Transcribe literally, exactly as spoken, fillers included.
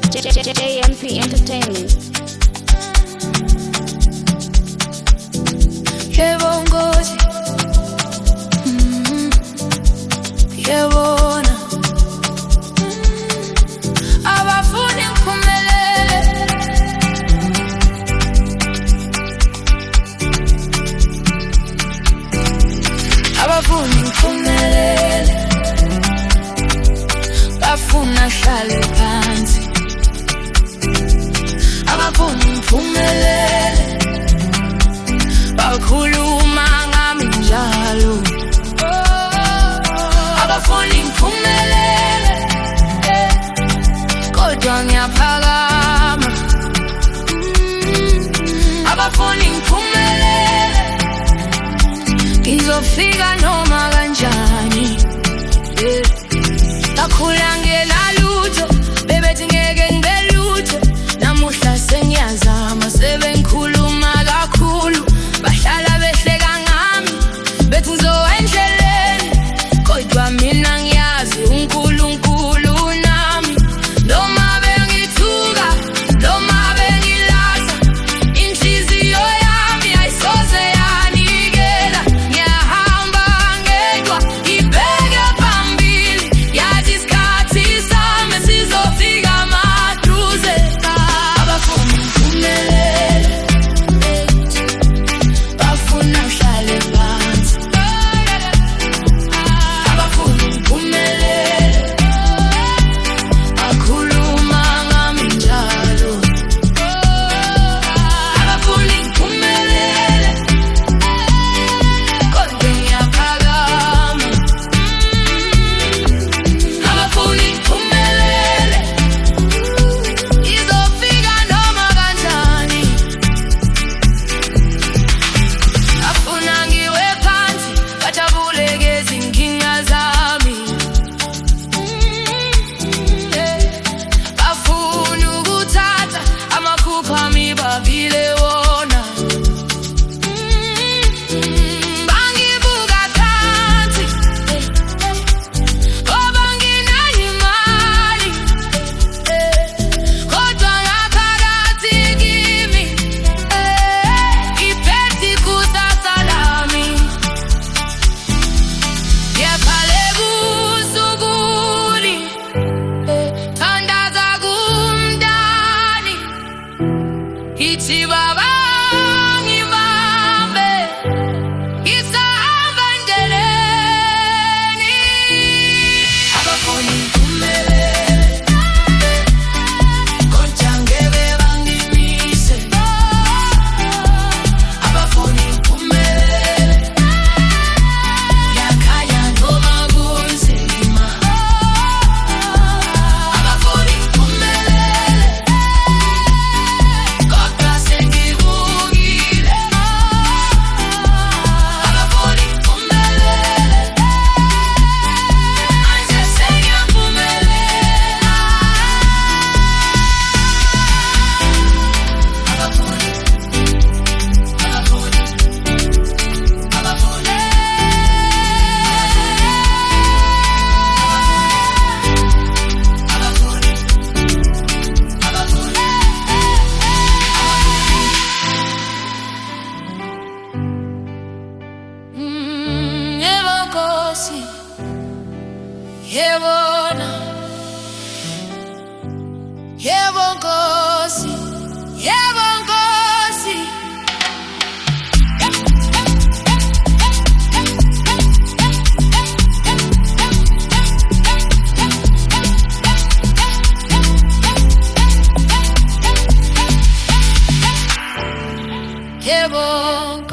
J M P Entertainment. Yebo Nkosi, mhm, yebona abafuni ngiphumelele, abafuni ngiphumelele, bafuna hlale phansi, abafuni ngiphumelele, bakhuluma ngami njalo, abafuni ngiphumelele, kodwa ngiyaphakama, abafuni ngiphumelele, ngizofika noma kanjani, bakhula ngelalutho, bebethi ngeke ngibe lutho, namuhla sengiyazama, sebengikhuluma kakhulu, bahlala behleka ngami, bethi ngizowa endleleni, kodwa mina ngiyazi uNkulunkulu nami, noma bengithuka, noma bengilahla, inhliziyo yami ayisoze yanikela, ngiyahamba ngedwa, ngibheke phambili, yathi isikhathi sami sizofika maduze, abafuni ngiphumelele, bafuna ngihlale phansi, abafuni ngiphumelele, bakhuluma ngami njalo, abafuni ngiphumelele, kodwa ngiyaphakama, abafuni ngiphumelele, ngizofika noma kanjani, bafuna ngiwe phansi, bajabule ngezinkinga zami, bafuna ukuthatha amaphupho ami babile wona, bangibuka phansi, ngoba nginayo imali, kodwa ngaphakathi kimi, ngiphethe ikusasa lami, ngiyaphale kusukuli, thandaza kumdani, ithi baba ngibambe, ngisahamba endleleni, abafuni ngiphumelele, kodwa ngeke bangimise, abafuni ngiphumelele, ngiyakhanya noma kunzima, abafuni ngiphumelele, kodwa sengivukile, abafuni ngiphumelele, manje sengiyaphumelela, abafuni, abafuni, abafuni, abafuni, abafuni, Mm, yebo Nkosi, yebona, yebo Nkosi, yebo Nkosi, yebo